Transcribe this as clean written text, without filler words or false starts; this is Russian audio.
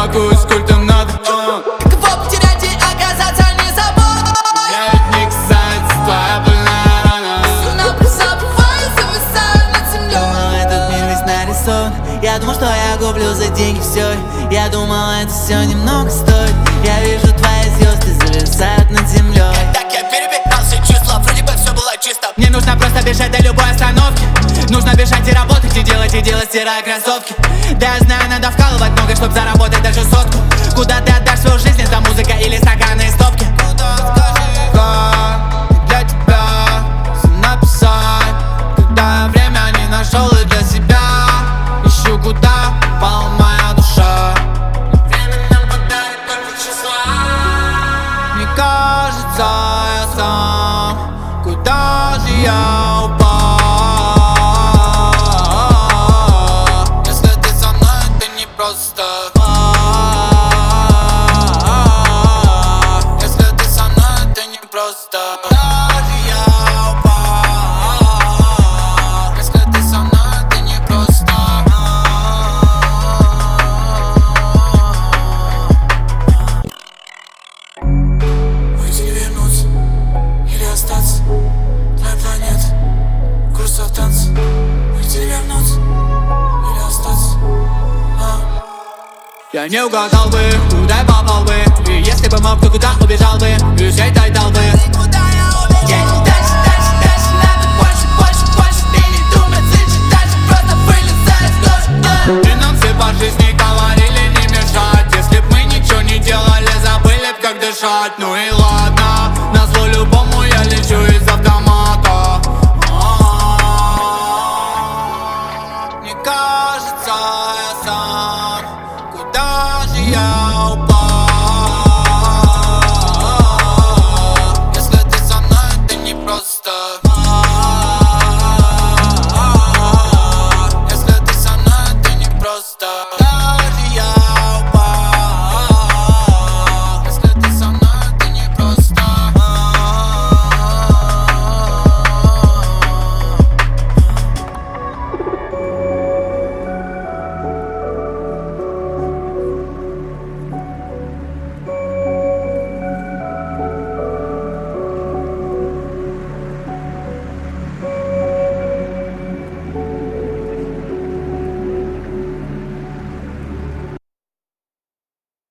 пакуюсь культом надо. Каково потерять и оказаться не собой? Я ведь не касается твоя больная рана. Забываю, зависаю над землей. Думал, этот мир весь нарисован. Я думал, что я куплю за деньги все. Я думал, это все немного стоит. Я вижу, твои звезды зависают над землей. Так я перебирал все числа, вроде бы все было чисто. Мне нужно просто бежать до любой остановки. Нужно бежать и работать, и делать, стирая кроссовки. Да, я знаю, надо вкалывать много, чтоб заработать даже сотку. Куда ты отдашь свою жизнь, это музыка или стаканы и стопки? Как для тебя все написать, когда я время не нашел и для себя ищу, куда пала моя душа. Время нам подарит только числа. Мне кажется, я сам, куда же я упал? Если ты со мной, это не просто. Если ты со мной, это не просто. Даже я упал. Если ты со мной, это не просто. Уйти или вернуться, или остаться? Твоя планета, кружится в танце. Уйти или вернуться, или остаться? Я не угадал бы, куда я попал бы. И если бы мог, то куда убежал бы из этой толпы? Куда я убежал? Дальше, дальше, дальше, надо больше, больше, больше. Ты не думай, слышишь, дальше просто вылезай из кожи. И нам все по жизни говорили не мешать. Если б мы ничего не делали, забыли б как дышать. Ну и ладно, назло любому я лечу из автомата. Мне кажется, я сам, куда же я упал?